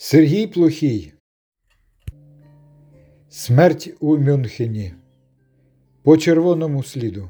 Сергій Плохій. Смерть у Мюнхені. По червоному сліду.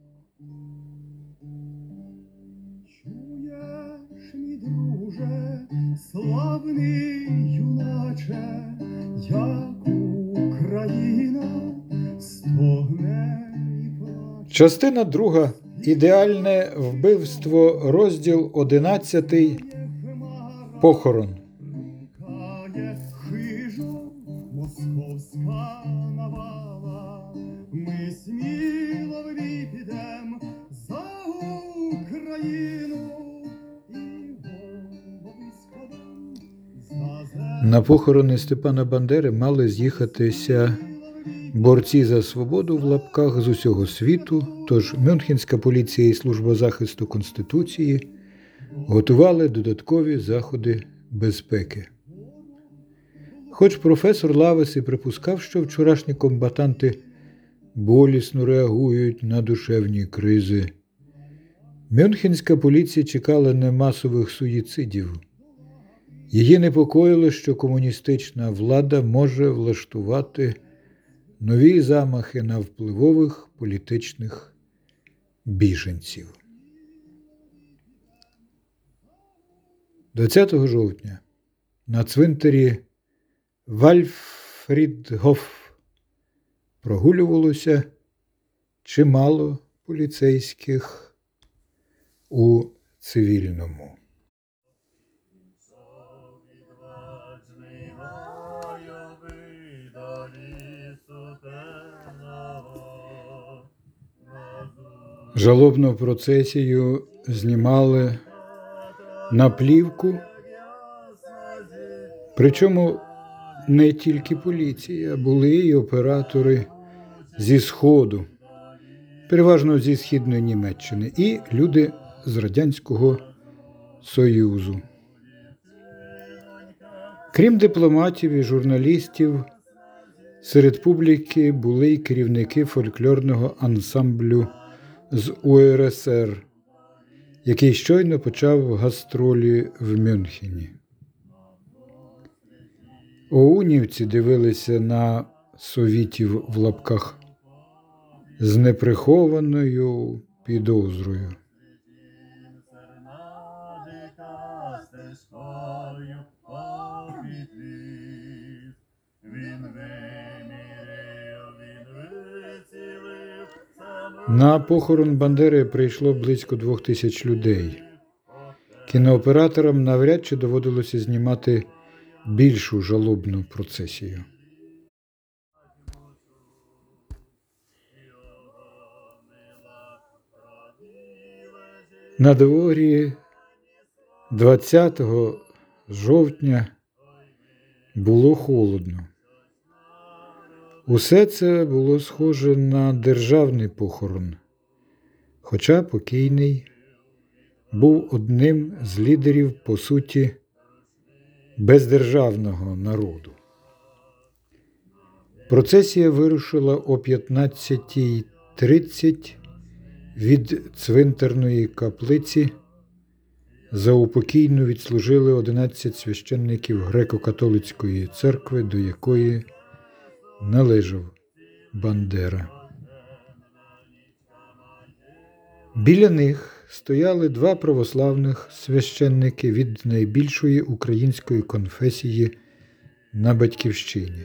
Чуєш, мій друже, славний юначе, як Україна стогне і плаче. Частина 2. Ідеальне вбивство. Розділ 11. Похорон. Кає хижо московська навала. Ми сміло в бій підем за Україну і голови складем за землю. На похорони Степана Бандери мали з'їхатися борці за свободу в лапках з усього світу, тож Мюнхенська поліція і Служба захисту Конституції готували додаткові заходи безпеки. Хоч професор Лавес і припускав, що вчорашні комбатанти болісно реагують на душевні кризи, Мюнхенська поліція чекала не масових суїцидів. Її непокоїло, що комуністична влада може влаштувати нові замахи на впливових політичних біженців. 20 жовтня на цвинтарі Вальфрідгоф прогулювалося чимало поліцейських у цивільному. Жалобну процесію знімали на плівку, причому не тільки поліція, були і оператори зі Сходу, переважно зі Східної Німеччини, і люди з Радянського Союзу. Крім дипломатів і журналістів, серед публіки були й керівники фольклорного ансамблю з УРСР, який щойно почав гастролі в Мюнхені. ОУНівці дивилися на совітів в лапках з неприхованою підозрою. На похорон Бандери прийшло близько 2000 людей. Кінооператорам навряд чи доводилося знімати більшу жалобну процесію. На дворі 20 жовтня було холодно. Усе це було схоже на державний похорон, хоча покійний був одним з лідерів, по суті, бездержавного народу. Процесія вирушила о 15:30 від цвинтарної каплиці. За упокійну відслужили 11 священників греко-католицької церкви, до якої належав Бандера. Біля них стояли 2 православних священники від найбільшої української конфесії на Батьківщині.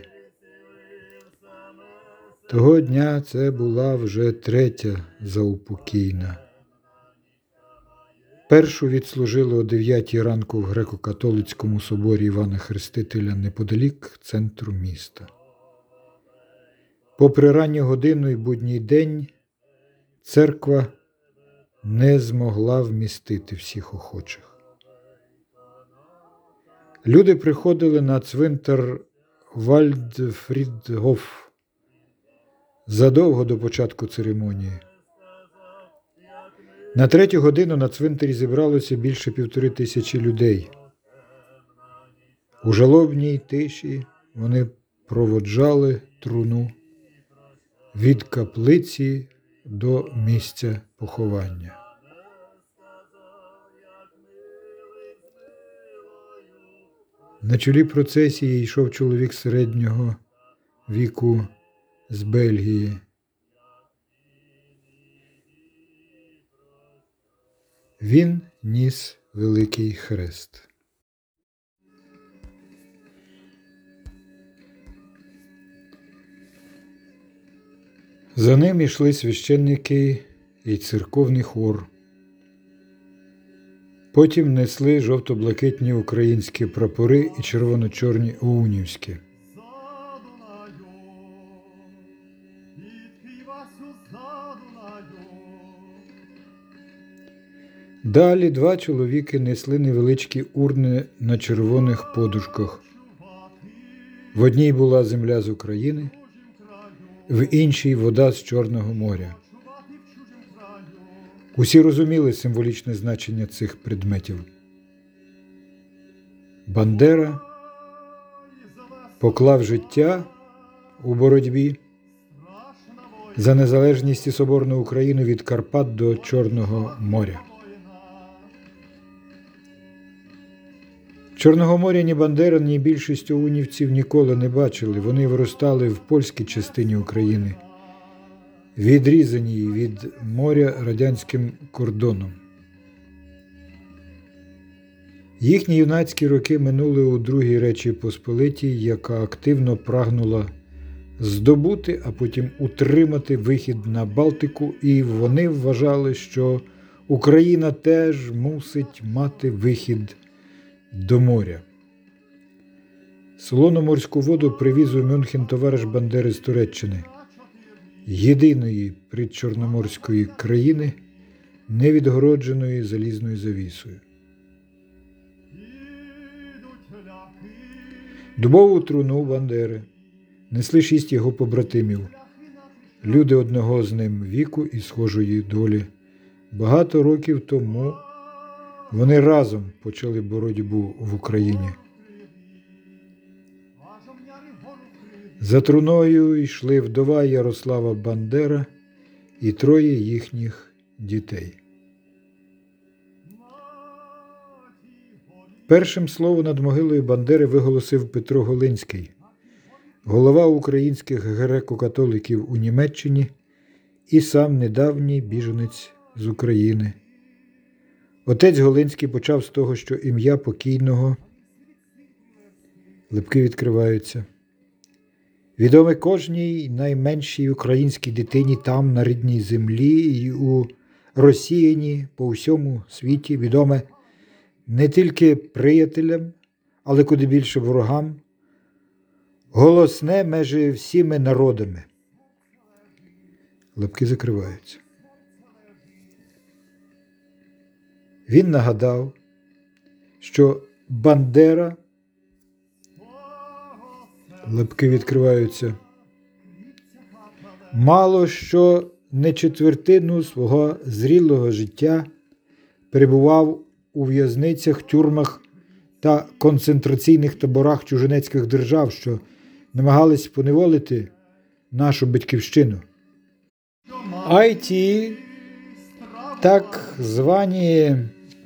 Того дня це була вже 3-я заупокійна. Першу відслужили о 9 ранку в греко-католицькому соборі Івана Хрестителя неподалік центру міста. Попри ранню годину і будній день, церква не змогла вмістити всіх охочих. Люди приходили на цвинтар Вальфрідгоф задовго до початку церемонії. На 3-ю годину на цвинтарі зібралося більше 1500 людей. У жалобній тиші вони проводжали труну від каплиці до місця поховання. На чолі процесії йшов чоловік середнього віку з Бельгії. Він ніс великий хрест. За ним йшли священники і церковний хор. Потім несли жовто-блакитні українські прапори і червоно-чорні оунівські. За Дунаю, підпій Васю за Дунаю. Далі два чоловіки несли невеличкі урни на червоних подушках. В одній була земля з України, в іншій вода з Чорного моря. Усі розуміли символічне значення цих предметів. Бандера поклав життя у боротьбі за незалежність і соборну Україну від Карпат до Чорного моря. Чорного моря ні Бандера, ні більшість оунівців ніколи не бачили. Вони виростали в польській частині України, відрізаній від моря радянським кордоном. Їхні юнацькі роки минули у Другій Речі Посполитій, яка активно прагнула здобути, а потім утримати вихід на Балтику, і вони вважали, що Україна теж мусить мати вихід до моря. Солону морську воду привіз у Мюнхен товариш Бандери з Туреччини, єдиної причорноморської країни, не відгородженої залізною завісою. Дубову труну Бандери несли 6 його побратимів, люди одного з ним віку і схожої долі. Багато років тому вони разом почали боротьбу в Україні. За труною йшли вдова Ярослава Бандера і 3 їхніх дітей. Першим слово над могилою Бандери виголосив Петро Голинський, голова українських греко-католиків у Німеччині і сам недавній біженець з України. Отець Голинський почав з того, що ім'я покійного, липки відкриваються, відоме кожній найменшій українській дитині там, на рідній землі і у розсіяні по всьому світі, відоме не тільки приятелям, але куди більше ворогам, голосне межі всіми народами. Лапки закриваються. Він нагадав, що Бандера, лапки відкриваються, мало що не четвертину свого зрілого життя перебував у в'язницях, тюрмах та концентраційних таборах чужинецьких держав, що намагались поневолити нашу батьківщину. А й ті так звані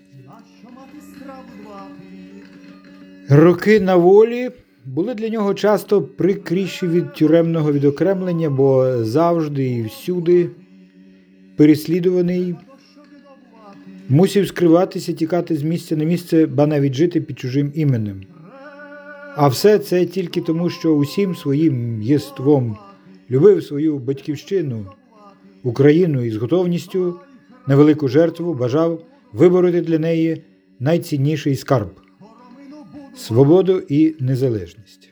роки на волі були для нього часто прикріші від тюремного відокремлення, бо завжди і всюди переслідуваний мусив скриватися, тікати з місця на місце, ба навіть жити під чужим іменем. А все це тільки тому, що усім своїм єством любив свою батьківщину, Україну, і з готовністю на велику жертву бажав вибороти для неї найцінніший скарб – свободу і незалежність.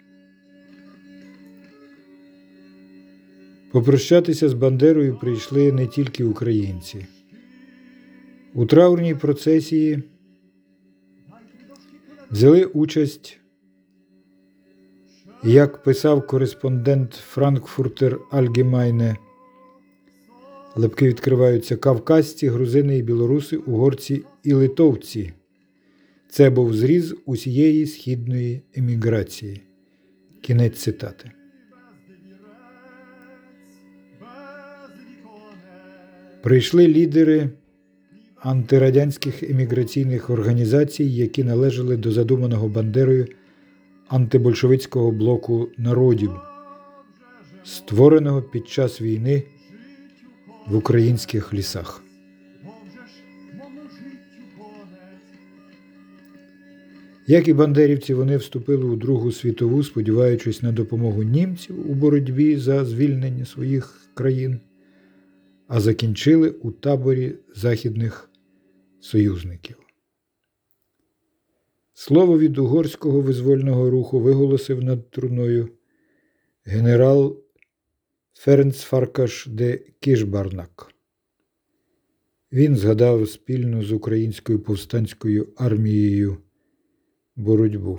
Попрощатися з Бандерою прийшли не тільки українці. У траурній процесії взяли участь, як писав кореспондент Франкфуртер Альгемайне, лапки відкриваються, кавказці, грузини і білоруси, угорці і литовці. Це був зріз усієї східної еміграції. Кінець цитати. Прийшли лідери антирадянських еміграційних організацій, які належали до задуманого Бандерою антибольшевицького блоку народів, створеного під час війни в українських лісах. Боже ж, мому життю конець. Як і бандерівці, вони вступили у Другу світову, сподіваючись на допомогу німців у боротьбі за звільнення своїх країн, а закінчили у таборі західних союзників. Слово від угорського визвольного руху виголосив над труною генерал Ференц Фаркаш де Кішбарнак. Він згадав спільну з українською повстанською армією боротьбу.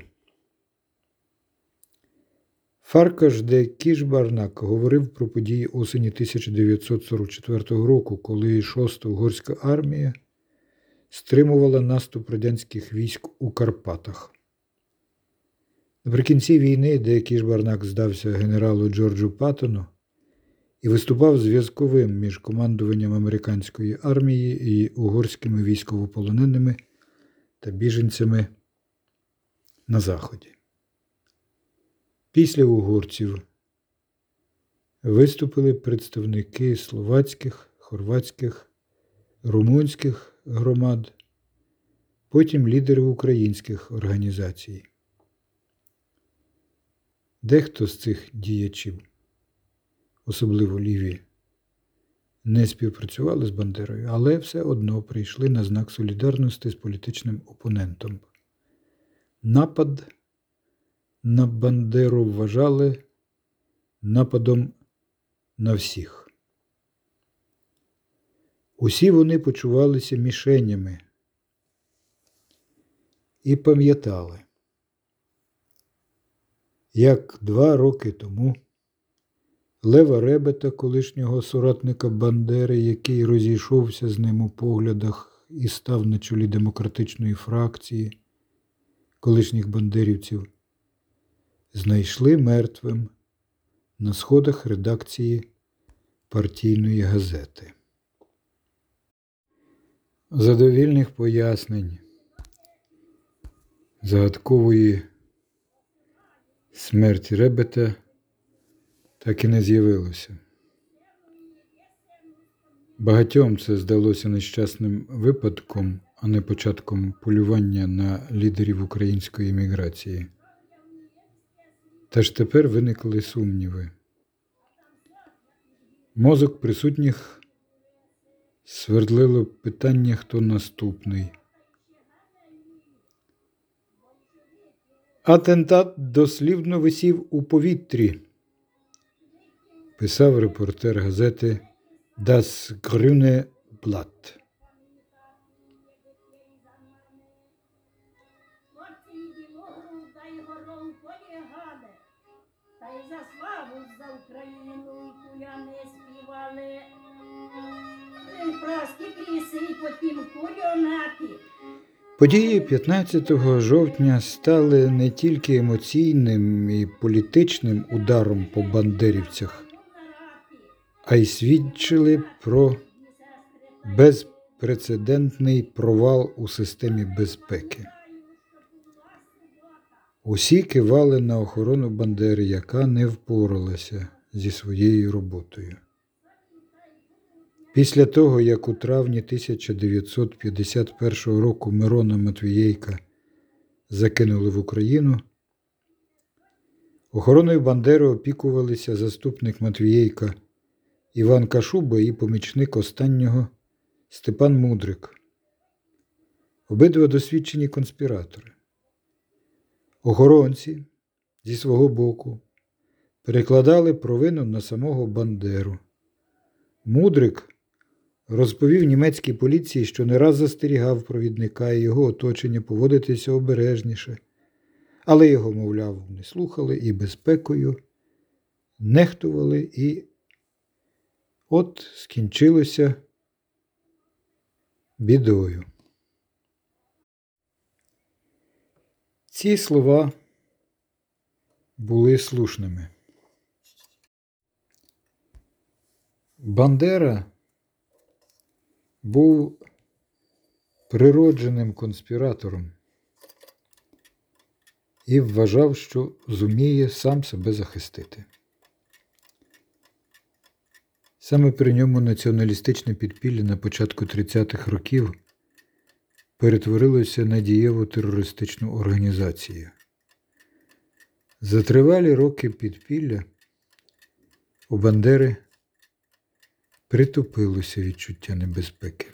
Фаркаш де Кішбарнак говорив про події осені 1944 року, коли 6-та угорська армія стримувала наступ радянських військ у Карпатах. Наприкінці війни де Кішбарнак здався генералу Джорджу Паттону і виступав зв'язковим між командуванням американської армії і угорськими військовополоненими та біженцями на Заході. Після угорців виступили представники словацьких, хорватських, румунських громад, потім лідери українських організацій. Дехто з цих діячів, особливо ліві, не співпрацювали з Бандерою, але все одно прийшли на знак солідарності з політичним опонентом. Напад на Бандеру вважали нападом на всіх. Усі вони почувалися мішенями і пам'ятали, як 2 роки тому Лева Ребета, колишнього соратника Бандери, який розійшовся з ним у поглядах і став на чолі демократичної фракції колишніх бандерівців, знайшли мертвим на сходах редакції партійної газети. Задовільних пояснень загадкової смерті Ребета так і не з'явилося. Багатьом це здалося нещасним випадком, а не початком полювання на лідерів української еміграції. Та ж тепер виникли сумніви. Мозок присутніх свердлило питання, хто наступний. Атентат дослівно висів у повітрі, писав репортер газети Das Grüne Blatt. Та й за славу за Україну куляни співали. Праски кріси потім кульонати. Події 15 жовтня стали не тільки емоційним і політичним ударом по бандерівцях, а й свідчили про безпрецедентний провал у системі безпеки. Усі кивали на охорону Бандери, яка не впоралася зі своєю роботою. Після того, як у травні 1951 року Мирона Матвієнка закинули в Україну, охороною Бандери опікувалися заступник Матвієнка Іван Кашуба і помічник останнього Степан Мудрик. Обидва досвідчені конспіратори. Охоронці зі свого боку перекладали провину на самого Бандеру. Мудрик розповів німецькій поліції, що не раз застерігав провідника і його оточення поводитися обережніше, але його, мовляв, не слухали і безпекою нехтували, і от скінчилося бідою. Ці слова були слушними. Бандера був природженим конспіратором, і вважав, що зуміє сам себе захистити. Саме при ньому націоналістичне підпілля на початку 30-х років перетворилося на дієву терористичну організацію. За тривалі роки підпілля у Бандери притупилося відчуття небезпеки.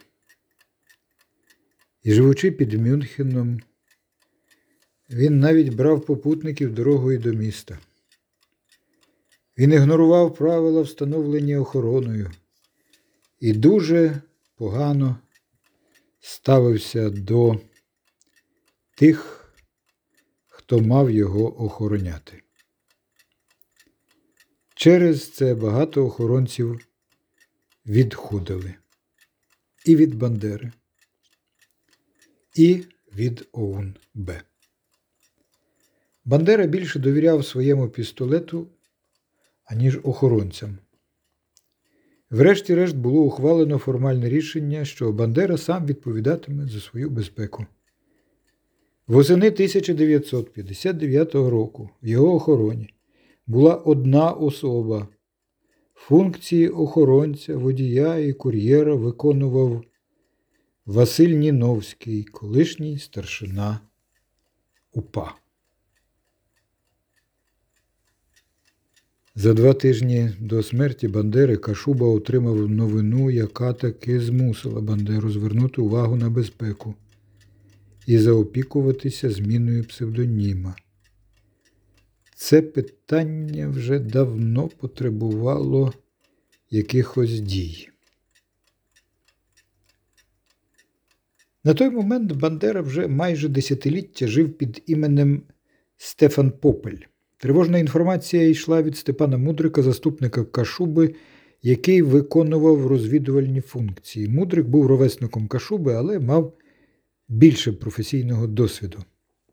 І живучи під Мюнхеном, він навіть брав попутників дорогою до міста. Він ігнорував правила, встановлені охороною, і дуже погано ставився до тих, хто мав його охороняти. Через це багато охоронців відходили і від Бандери, і від ОУН-Б. Бандера більше довіряв своєму пістолету, аніж охоронцям. Врешті-решт було ухвалено формальне рішення, що Бандера сам відповідатиме за свою безпеку. Восени 1959 року в його охороні була одна особа. Функції охоронця, водія і кур'єра виконував Василь Ніновський, колишній старшина УПА. За 2 тижні до смерті Бандери Кашуба отримав новину, яка таки змусила Бандеру звернути увагу на безпеку і заопікуватися зміною псевдоніма. Це питання вже давно потребувало якихось дій. На той момент Бандера вже майже десятиліття жив під іменем Стефан Попель. Тривожна інформація йшла від Степана Мудрика, заступника Кашуби, який виконував розвідувальні функції. Мудрик був ровесником Кашуби, але мав більше професійного досвіду.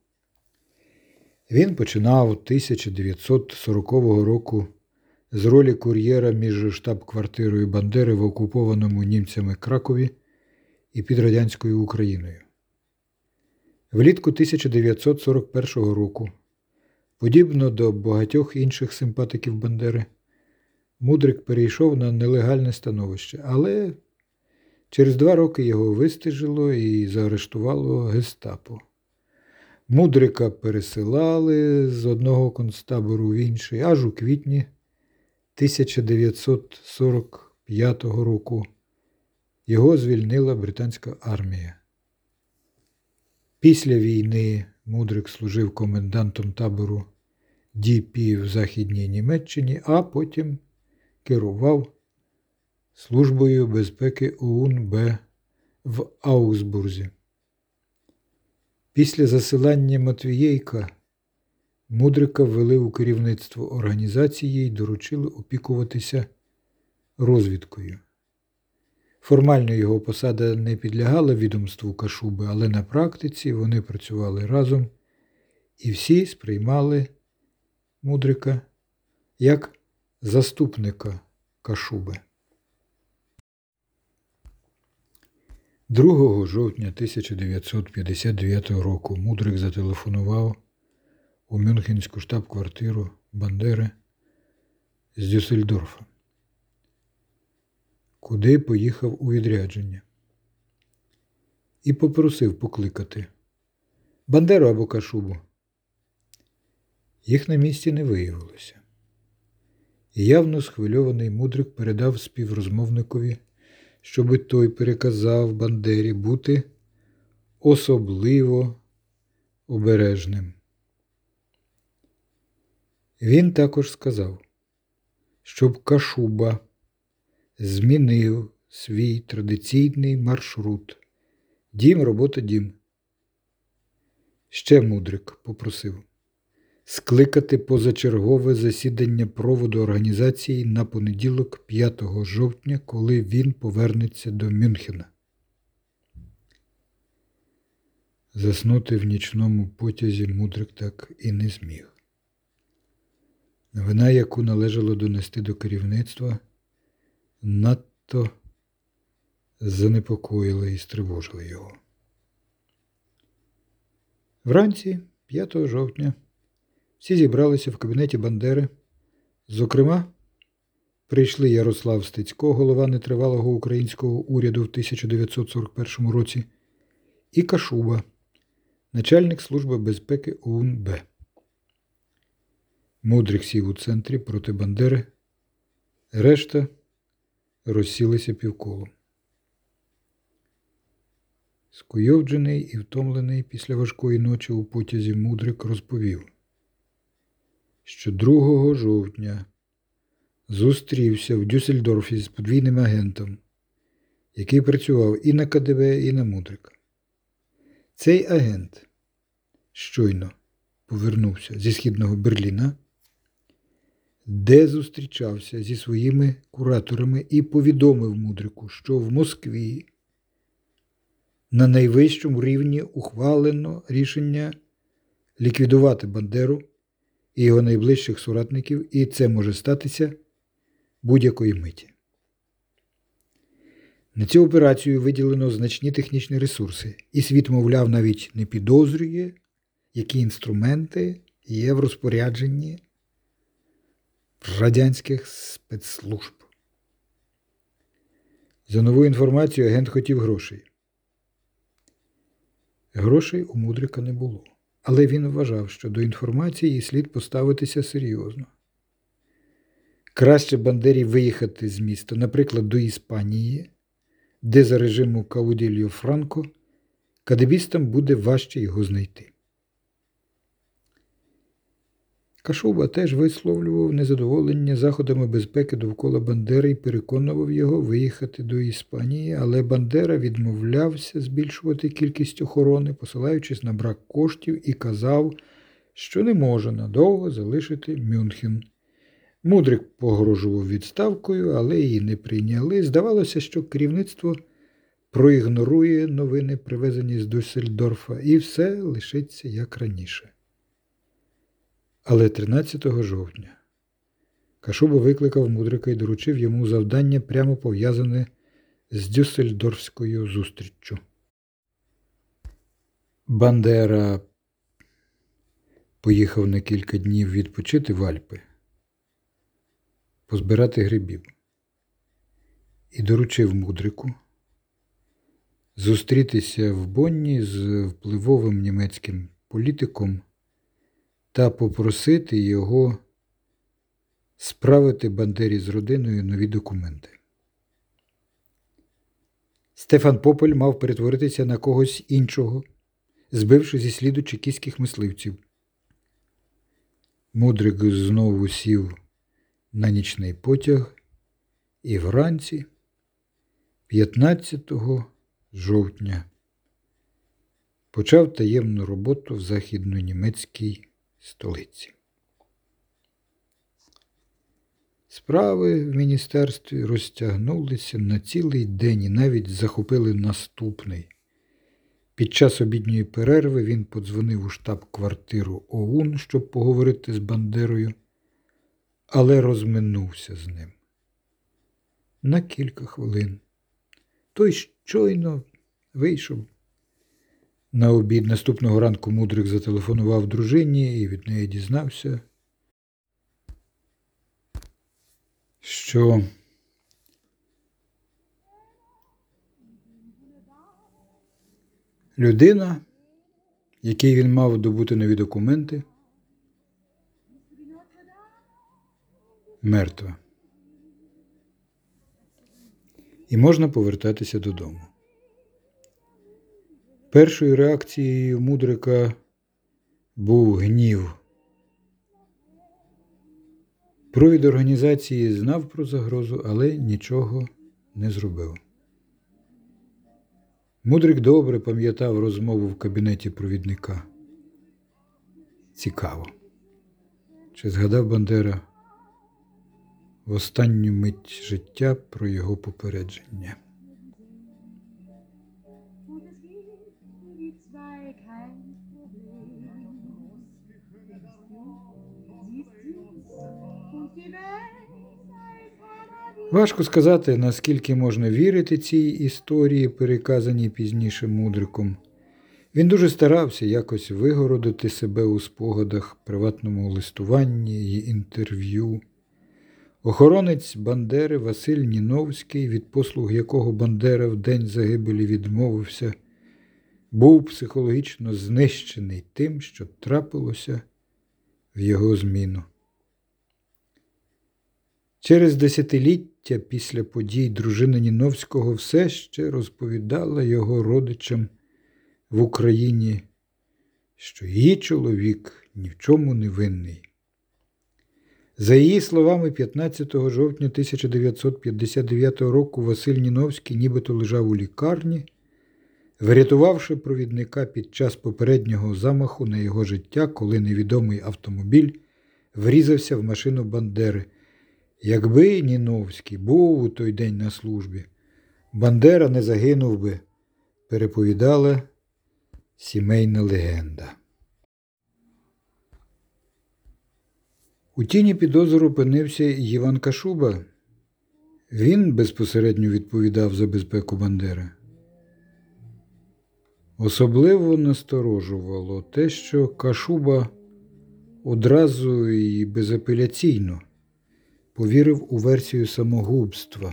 Він починав 1940 року з ролі кур'єра між штаб-квартирою Бандери в окупованому німцями Кракові і під радянською Україною. Влітку 1941 року, подібно до багатьох інших симпатиків Бандери, Мудрик перейшов на нелегальне становище, але через 2 роки його вистежило і заарештувало гестапо. Мудрика пересилали з одного концтабору в інший, аж у квітні 1945 року його звільнила британська армія. Після війни Мудрик служив комендантом табору ДП в Західній Німеччині, а потім керував службою безпеки ОУН-Б в Аусбурзі. Після засилання Матвієйка Мудрика ввели у керівництво організації і доручили опікуватися розвідкою. Формально його посада не підлягала відомству Кашуби, але на практиці вони працювали разом і всі сприймали Мудрика як заступника Кашуби. 2 жовтня 1959 року Мудрик зателефонував у Мюнхенську штаб-квартиру Бандери з Дюссельдорфа, куди поїхав у відрядження, і попросив покликати Бандеру або Кашубу. Їх на місці не виявилося. І явно схвильований Мудрик передав співрозмовникові, щоби той переказав Бандері бути особливо обережним. Він також сказав, щоб Кашуба змінив свій традиційний маршрут «Дім, робота, дім». Ще Мудрик попросив скликати позачергове засідання проводу організації на понеділок 5 жовтня, коли він повернеться до Мюнхена. Заснути в нічному потязі Мудрик так і не зміг. Новина, яку належало донести до керівництва, надто занепокоїла і стривожила його. Вранці 5 жовтня Всі зібралися в кабінеті Бандери. Зокрема, прийшли Ярослав Стецько, голова нетривалого українського уряду в 1941 році, і Кашуба, начальник Служби безпеки ОУН-Б. Мудрик сів у центрі проти Бандери, решта розсілися півколом. Скуйовджений і втомлений після важкої ночі у потязі Мудрик розповів, що 2 жовтня зустрівся в Дюссельдорфі з подвійним агентом, який працював і на КДБ, і на Мудрика. Цей агент щойно повернувся зі Східного Берліна, де зустрічався зі своїми кураторами і повідомив Мудрику, що в Москві на найвищому рівні ухвалено рішення ліквідувати Бандеру і його найближчих соратників, і це може статися будь-якої миті. На цю операцію виділено значні технічні ресурси, і світ, мовляв, навіть не підозрює, які інструменти є в розпорядженні радянських спецслужб. За нову інформацію агент хотів грошей. Грошей у Мудрика не було, але він вважав, що до інформації слід поставитися серйозно. Краще Бандері виїхати з міста, наприклад, до Іспанії, де за режиму Каудильо Франко кадебістам буде важче його знайти. Кашуба теж висловлював незадоволення заходами безпеки довкола Бандери і переконував його виїхати до Іспанії, але Бандера відмовлявся збільшувати кількість охорони, посилаючись на брак коштів, і казав, що не може надовго залишити Мюнхен. Мудрик погрожував відставкою, але її не прийняли. Здавалося, що керівництво проігнорує новини, привезені з Дюссельдорфа, і все лишиться як раніше. Але 13 жовтня Кашуба викликав Мудрика і доручив йому завдання, прямо пов'язане з Дюссельдорфською зустріччю. Бандера поїхав на кілька днів відпочити в Альпи, позбирати грибів, і доручив Мудрику зустрітися в Бонні з впливовим німецьким політиком та попросити його справити Бандері з родиною нові документи. Стефан Попель мав перетворитися на когось іншого, збивши зі сліду чекістських мисливців. Мудрик знову сів на нічний потяг і вранці 15 жовтня почав таємну роботу в західнонімецькій столиці. Справи в міністерстві розтягнулися на цілий день і навіть захопили наступний. Під час обідньої перерви він подзвонив у штаб-квартиру ОУН, щоб поговорити з Бандерою, але розминувся з ним на кілька хвилин. Той щойно вийшов. На обід наступного ранку Мудрик зателефонував дружині і від неї дізнався, що людина, якій він мав добути нові документи, мертва. І можна повертатися додому. Першою реакцією Мудрика був гнів. Провід організації знав про загрозу, але нічого не зробив. Мудрик добре пам'ятав розмову в кабінеті провідника. Цікаво, чи згадав Бандера в останню мить життя про його попередження. Важко сказати, наскільки можна вірити цій історії, переказаній пізніше Мудриком. Він дуже старався якось вигородити себе у спогадах, приватному листуванні і інтерв'ю. Охоронець Бандери Василь Ніновський, від послуг якого Бандера в день загибелі відмовився, був психологічно знищений тим, що трапилося в його зміну. Через десятиліття після подій дружина Ніновського все ще розповідала його родичам в Україні, що її чоловік ні в чому не винний. За її словами, 15 жовтня 1959 року Василь Ніновський нібито лежав у лікарні, врятувавши провідника під час попереднього замаху на його життя, коли невідомий автомобіль врізався в машину Бандери. Якби Ніновський був у той день на службі, Бандера не загинув би, переповідала сімейна легенда. У тіні підозру опинився і Іван Кашуба. Він безпосередньо відповідав за безпеку Бандери. Особливо насторожувало те, що Кашуба одразу і безапеляційно повірив у версію самогубства.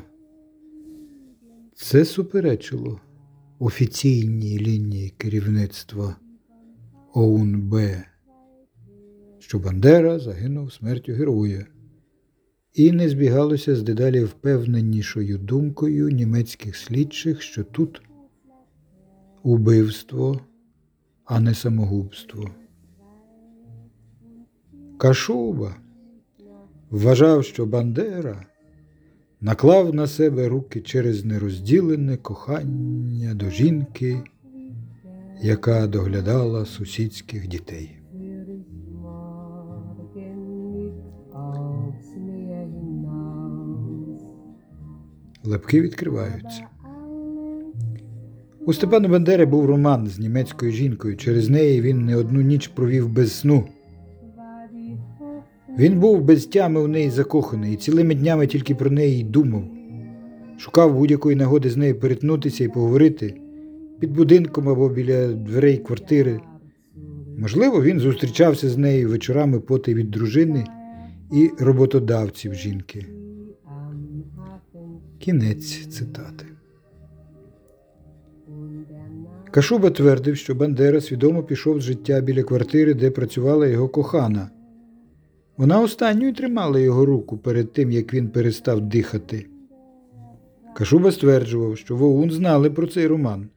Це суперечило офіційній лінії керівництва ОУН-Б, що Бандера загинув смертю героя, і не збігалося з дедалі впевненішою думкою німецьких слідчих, що тут убивство, а не самогубство. Кашуба вважав, що Бандера наклав на себе руки через нерозділене кохання до жінки, яка доглядала сусідських дітей. Лапки відкриваються. У Степана Бандери був роман з німецькою жінкою. Через неї він не одну ніч провів без сну. Він був без тями в неї закоханий і цілими днями тільки про неї й думав. Шукав будь-якої нагоди з нею перетнутися і поговорити під будинком або біля дверей квартири. Можливо, він зустрічався з нею вечорами потай від дружини і роботодавців жінки. Кінець цитати. Кашуба твердив, що Бандера свідомо пішов з життя біля квартири, де працювала його кохана. Вона останньою тримала його руку перед тим, як він перестав дихати. Кашуба стверджував, що в ОУН знали про цей роман.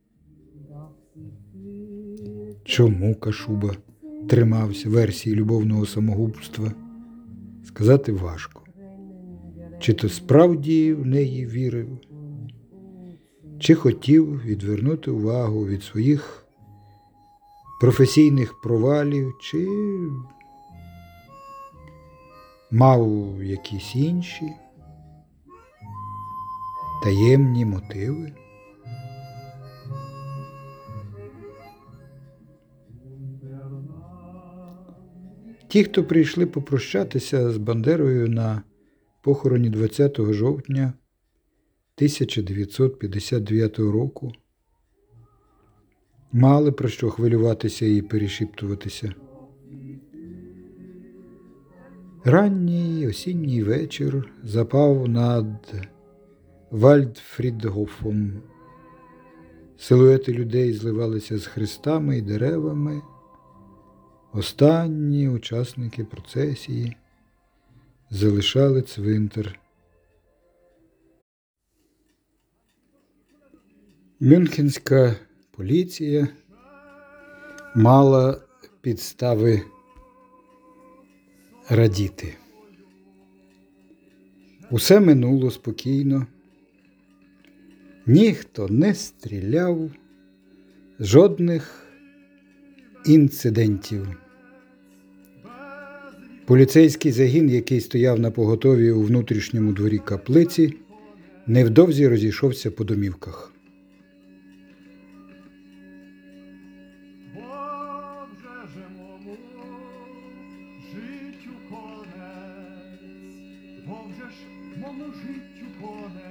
Чому Кашуба тримався версії любовного самогубства? Сказати важко. Чи то справді в неї вірив, чи хотів відвернути увагу від своїх професійних провалів, чи мав якісь інші таємні мотиви? Ті, хто прийшли попрощатися з Бандерою на похороні 20 жовтня 1959 року, мали про що хвилюватися і перешіптуватися. Ранній осінній вечір запав над Вальдфрідгофом. Силуети людей зливалися з хрестами і деревами. Останні учасники процесії залишали цвинтар. Мюнхенська поліція мала підстави радіти. Усе минуло спокійно. Ніхто не стріляв, жодних інцидентів. Поліцейський загін, який стояв на поготові у внутрішньому дворі каплиці, невдовзі розійшовся по домівках. Бо вже живому життю конець, бо вже ж мому життю конець.